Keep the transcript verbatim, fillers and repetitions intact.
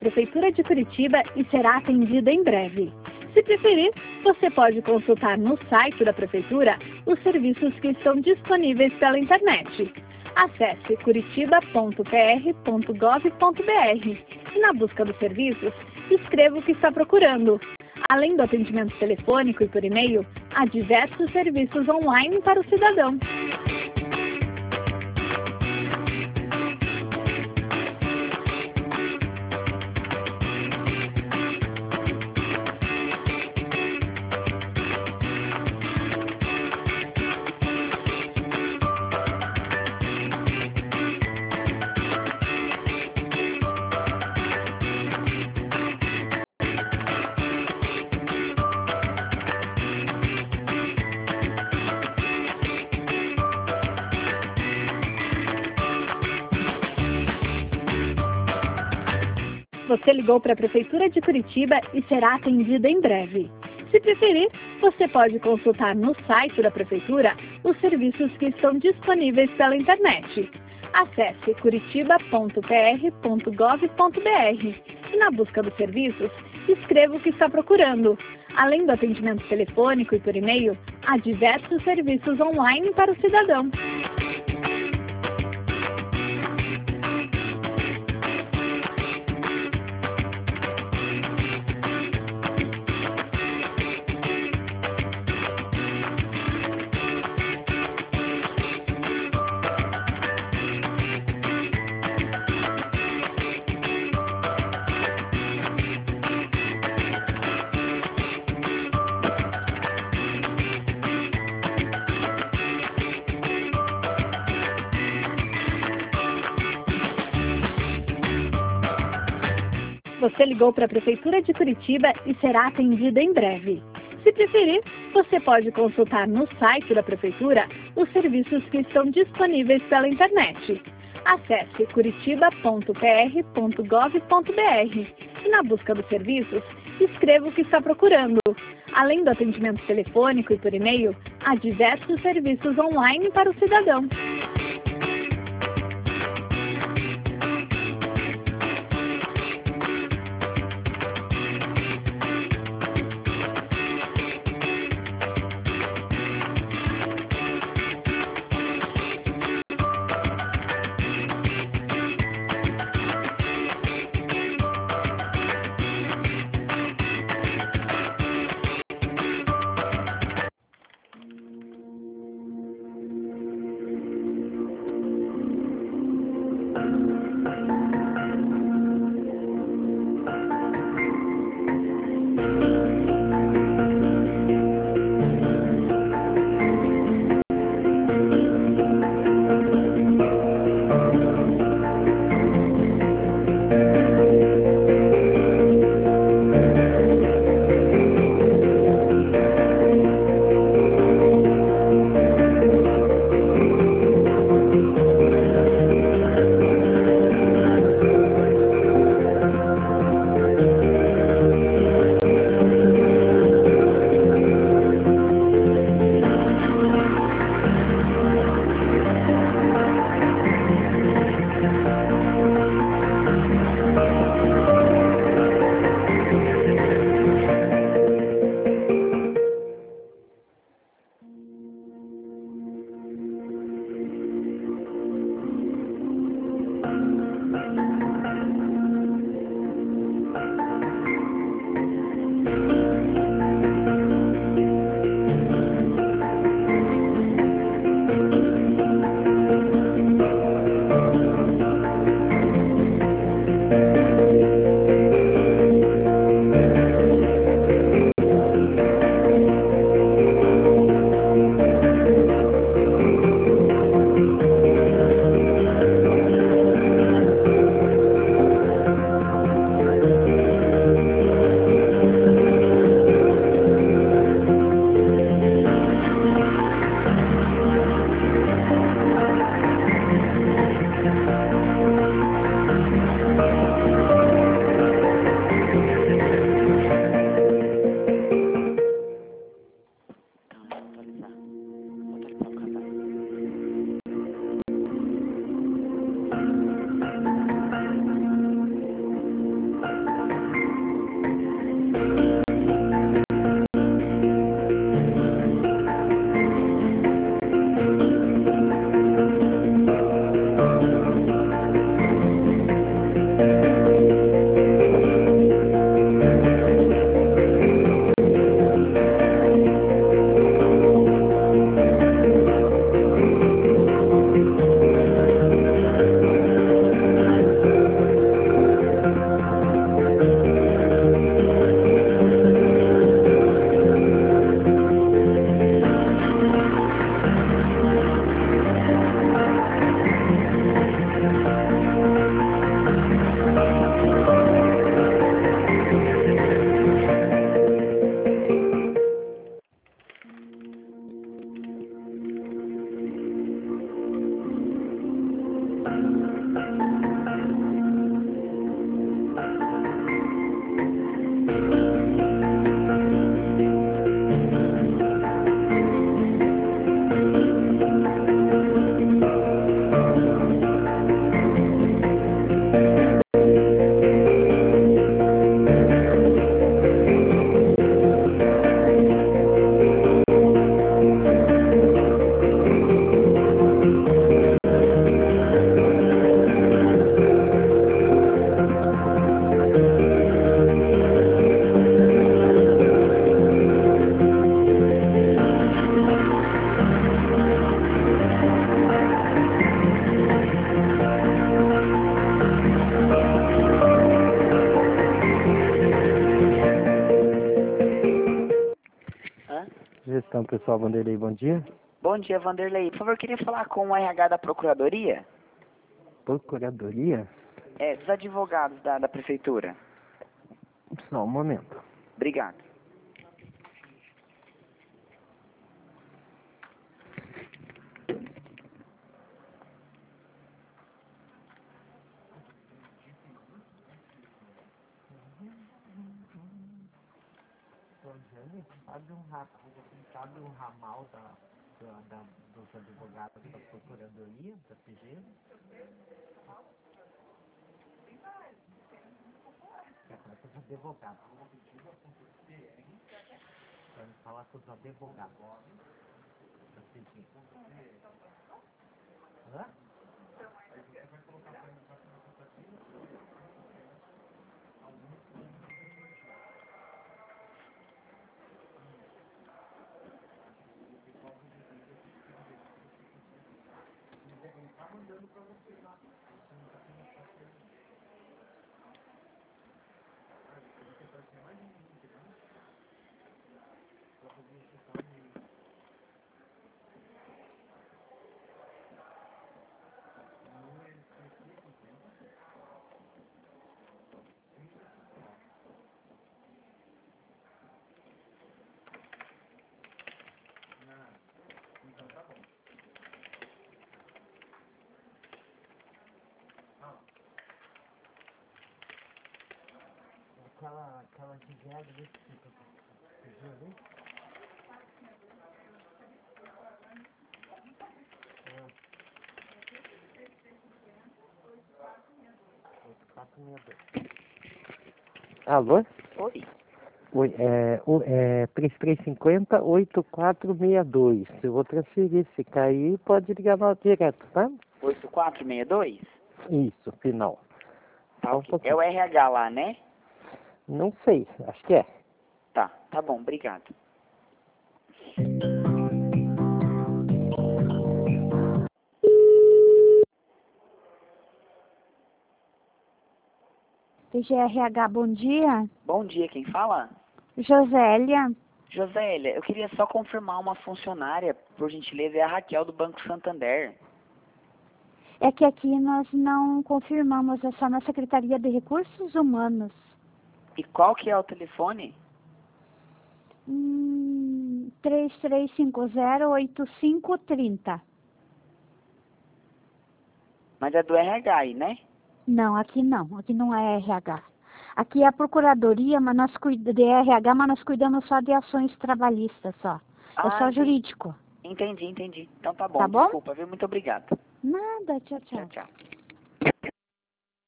Prefeitura de Curitiba e será atendida em breve. Se preferir, você pode consultar no site da Prefeitura os serviços que estão disponíveis pela internet. Acesse curitiba ponto p r ponto gov ponto b r e, na busca dos serviços, escreva o que está procurando. Além do atendimento telefônico e por e-mail, há diversos serviços online para o cidadão. Você ligou para a Prefeitura de Curitiba e será atendida em breve. Se preferir, você pode consultar no site da Prefeitura os serviços que estão disponíveis pela internet. Acesse curitiba ponto p r ponto gov ponto b r e, na busca dos serviços, escreva o que está procurando. Além do atendimento telefônico e por e-mail, há diversos serviços online para o cidadão. Você ligou para a Prefeitura de Curitiba e será atendida em breve. Se preferir, você pode consultar no site da Prefeitura os serviços que estão disponíveis pela internet. Acesse curitiba ponto p r ponto gov ponto b r e, na busca dos serviços, escreva o que está procurando. Além do atendimento telefônico e por e-mail, há diversos serviços online para o cidadão. Gestão Pessoal Vanderlei, bom dia. Bom dia, Vanderlei. Por favor, eu queria falar com o R H da Procuradoria. Procuradoria? É, dos advogados da, da Prefeitura. Só um momento. Obrigado. Sabe um, sabe um ramal da, da, da, dos advogados da Procuradoria, da P G? É, com os advogados. Vamos falar com os advogados da P G. Hã? Aquela, aquela de zero, vê se fica. Viu ali? Alô? Oi. Oi, é, o- é três três cinco zero, oito quatro seis dois. Eu vou transferir. Se cair, pode ligar no direto, tá? oito quatro seis dois? Isso, final. Tá, Só um ok. É pouquinho. o R H lá, né? Não sei, acho que é. Tá, tá bom, obrigado. P G R H, bom dia. Bom dia, quem fala? Josélia. Josélia, eu queria só confirmar uma funcionária, por gentileza, é a Raquel do Banco Santander. É que aqui nós não confirmamos, é só na Secretaria de Recursos Humanos. E qual que é o telefone? Hum, três três cinco zero, oito cinco três zero. Mas é do R H aí, né? Não, aqui não. Aqui não é R H. Aqui é a Procuradoria, mas nós cuida de R H, mas nós cuidamos só de ações trabalhistas só. É Ah, só entendi. jurídico. Entendi, entendi. Então tá bom, Tá bom? desculpa, viu? Muito obrigado. Nada, tchau, Tchau, tchau. tchau.